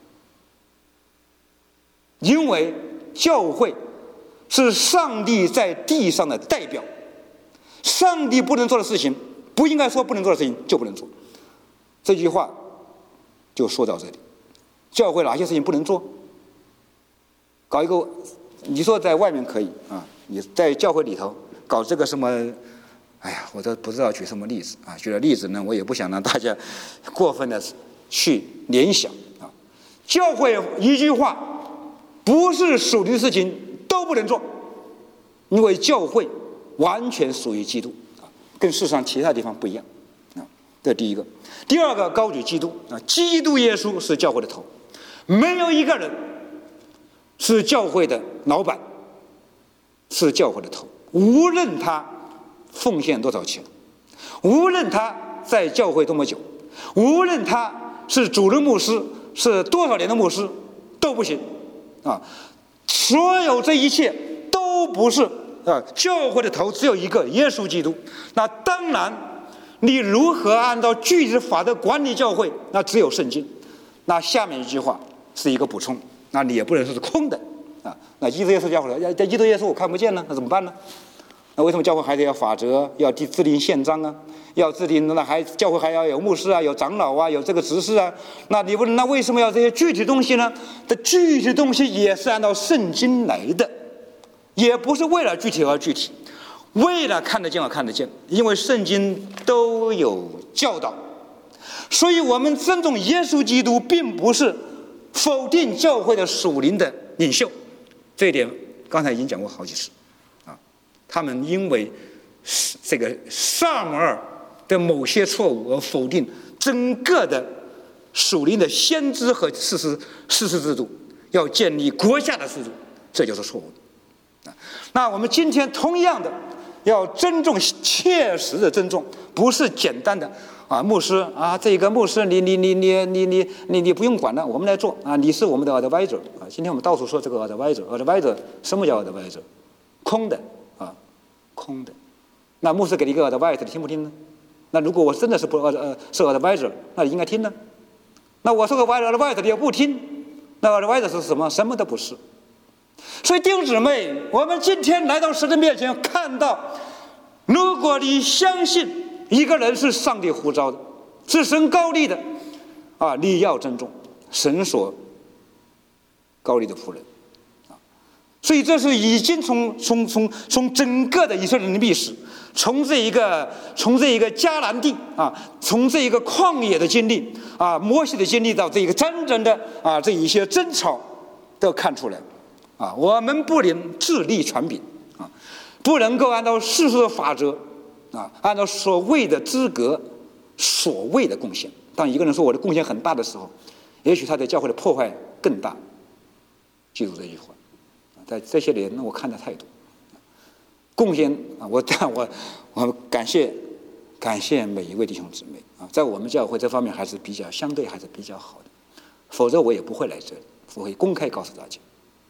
因为教会是上帝在地上的代表，上帝不能做的事情，不应该说不能做的事情就不能做。这句话就说到这里。教会哪些事情不能做？搞一个，你说在外面可以啊，你在教会里头搞这个什么，哎呀，我都不知道举什么例子啊。举的例子呢，我也不想让大家过分的去联想啊。教会一句话，不是属灵的事情都不能做，因为教会完全属于基督啊，跟世上其他地方不一样啊。这第一个。第二个，高举基督啊，基督耶稣是教会的头，没有一个人是教会的老板，是教会的头。无论他奉献多少钱，无论他在教会多么久，无论他是主任牧师，是多少年的牧师，都不行啊！所有这一切都不是啊，教会的头只有一个，耶稣基督。那当然，你如何按照具体的法则管理教会？那只有圣经。那下面一句话是一个补充，那你也不能说是空的啊。那基督耶稣教会，基督耶稣我看不见呢，那怎么办呢？那为什么教会还得要法则，要制定宪章啊？要制定，那教会还要有牧师啊，有长老啊，有这个执事啊。那你问，那为什么要这些具体东西呢？这具体东西也是按照圣经来的，也不是为了具体而具体。为了看得见而看得见，因为圣经都有教导，所以我们尊重耶稣基督，并不是否定教会的属灵的领袖。这一点刚才已经讲过好几次啊。他们因为这个撒母耳的某些错误而否定整个的属灵的先知和士师制度，要建立国家的制度，这就是错误的。那我们今天同样的要尊重，切实的尊重，不是简单的啊，牧师啊，这个牧师你不用管了，我们来做啊，你是我们的 advisor 啊。今天我们到处说这个 advisor， 什么叫 advisor？ 空的啊，空的。那牧师给你一个 advisor， 你听不听呢？那如果我真的是是 advisor， 那你应该听呢。那我说个 advisor 你又不听，那 advisor 是什么？什么都不是。所以弟兄姊妹，我们今天来到神的面前，看到，如果你相信一个人是上帝呼召的，是神高立的啊，你要尊重神所高立的仆人啊。所以这是已经从整个的以色列人的历史，从这一个迦南地啊，从这一个旷野的经历啊，摩西的经历到这一个真正的啊这一些争吵，都看出来啊，我们不能自立权柄啊，不能够按照世俗的法则啊，按照所谓的资格、所谓的贡献。当一个人说我的贡献很大的时候，也许他对教会的破坏更大。记住这句话，在这些年我看的太多，贡献啊，我感谢每一位弟兄姊妹啊，在我们教会这方面相对还是比较好的，否则我也不会来这里，我会公开告诉大家。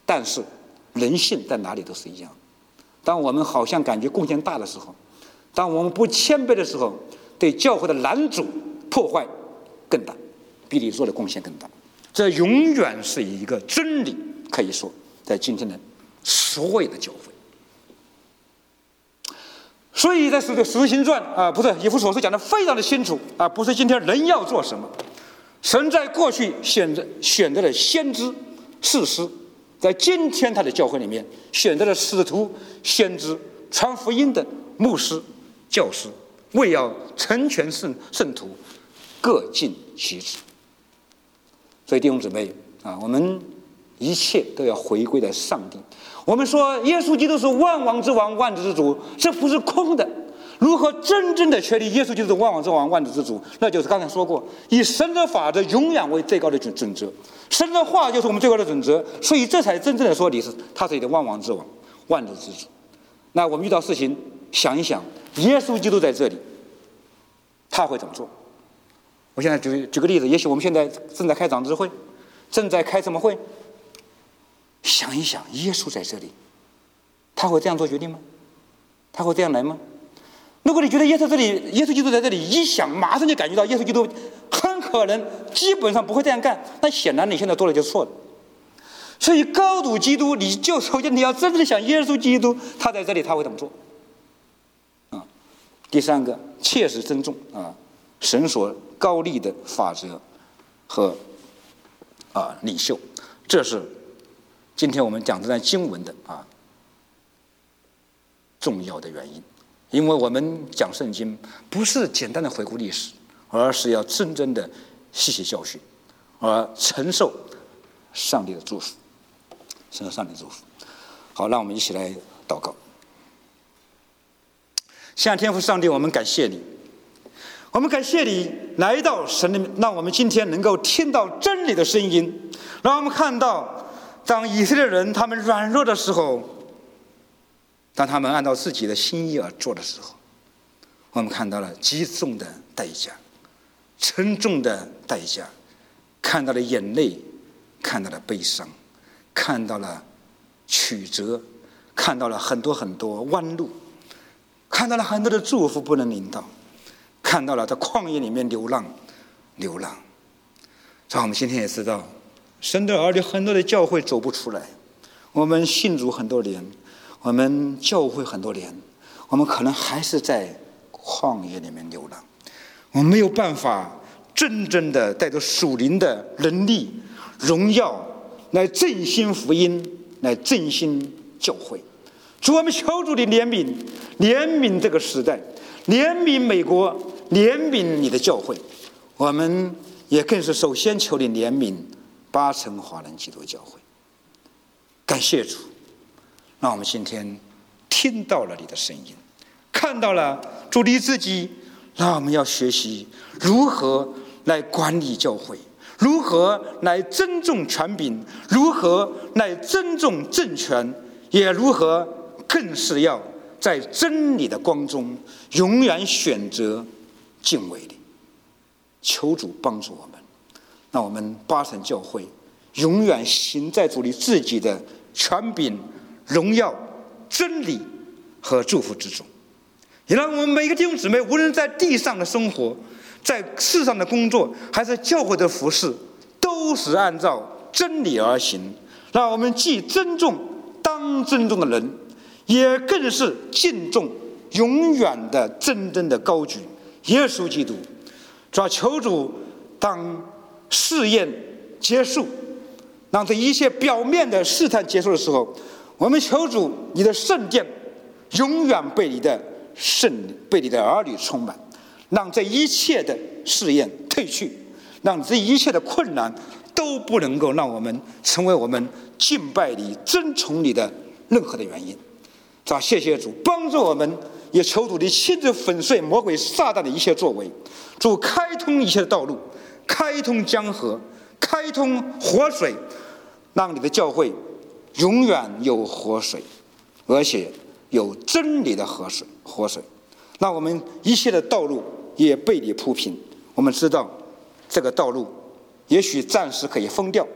但是人性在哪里都是一样。当我们好像感觉贡献大的时候，当我们不谦卑的时候，对教会的拦阻破坏更大，比你做的贡献更大。这永远是一个真理，可以说在今天的所有的教会。所以在使徒行传不是以弗所书讲的非常的清楚不是今天人要做什么，神在过去选择了先知士师，在今天他的教会里面选择了使徒先知传福音的牧师教师，为要成全圣徒，各尽其职。所以弟兄姊妹我们一切都要回归在上帝。我们说耶稣基督是万王之王，万子之主，这不是空的。如何真正的确立耶稣基督是万王之王，万子之主？那就是刚才说过，以神的法则永远为最高的准则，神的话就是我们最高的准则。所以这才真正的说他是你的万王之王，万子之主。那我们遇到事情想一想，耶稣基督在这里，他会怎么做？我现在举个例子，也许我们现在正在开长执会，正在开什么会，想一想，耶稣在这里，他会这样做决定吗？他会这样来吗？如果你觉得耶稣基督在这里，一想马上就感觉到耶稣基督很可能基本上不会这样干，那显然你现在做的就是错的。所以高度基督，你就首先你要真正的想耶稣基督他在这里他会怎么做第三个，切实尊重神所高立的法则和领袖，这是今天我们讲这段经文的重要的原因。因为我们讲圣经不是简单的回顾历史，而是要真正的吸取教训，而承受上帝的祝福，承受上帝的祝福。好，让我们一起来祷告。亲爱的天父上帝，我们感谢你，我们感谢你来到神的，让我们今天能够听到真理的声音，让我们看到当以色列人他们软弱的时候，当他们按照自己的心意而做的时候，我们看到了极重的代价，沉重的代价，看到了眼泪，看到了悲伤，看到了曲折，看到了很多很多弯路，看到了很多的祝福不能领到，看到了在旷野里面流浪。所以我们今天也知道，神的儿女很多的教会走不出来，我们信主很多年，我们教会很多年，我们可能还是在旷野里面流浪，我们没有办法真正的带着属灵的能力荣耀来振兴福音，来振兴教会。主，我们求主的怜悯这个时代，怜悯美国，怜悯你的教会。我们也更是首先求你怜悯80%华人基督教会。感谢主，让我们今天听到了你的声音，看到了主你自己，让我们要学习如何来管理教会，如何来尊重权柄，如何来尊重政权，也如何更是要在真理的光中永远选择敬畏你。求主帮助我们，让我们80%教会永远行在主你自己的权柄、荣耀、真理和祝福之中。也让我们每个弟兄姊妹，无论在地上的生活，在世上的工作，还是教会的服事，都是按照真理而行。让我们既尊重当尊重的人，也更是敬重永远的真正的高举耶稣基督。主要求主，当试验结束，让这一切表面的试探结束的时候，我们求主，你的圣殿永远被你的儿女充满，让这一切的试验退去，让这一切的困难都不能够让我们成为我们敬拜你、尊崇你的任何的原因。主，谢谢主帮助我们，也求主你亲自粉碎魔鬼撒旦的一切作为。主，开通一切的道路，开通江河，开通活水，让你的教会永远有活水，而且有真理的活水，让我们一切的道路也被你铺平。我们知道这个道路也许暂时可以封掉，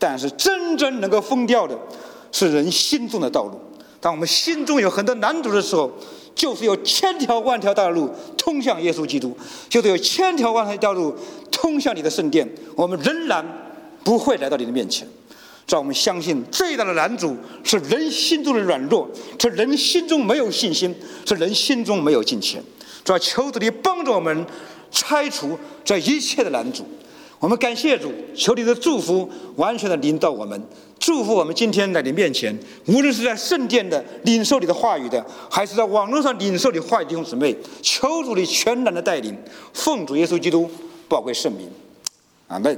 但是真正能够封掉的是人心中的道路。当我们心中有很多难阻的时候，就是有千条万条道路通向耶稣基督，就是有千条万条道路通向你的圣殿，我们仍然不会来到你的面前。让我们相信最大的难阻是人心中的软弱，是人心中没有信心，是人心中没有敬虔。主要求主你帮助我们拆除这一切的难阻。我们感谢主，求你的祝福完全的临到我们，祝福我们今天在你面前，无论是在圣殿的领受你的话语的，还是在网络上领受你话语的弟兄姊妹，求主你全然的带领，奉主耶稣基督宝贵圣名，阿们。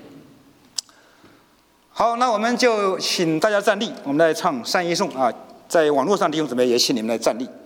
好，那我们就请大家站立，我们来唱三一颂啊！在网络上弟兄姊妹也请你们来站立。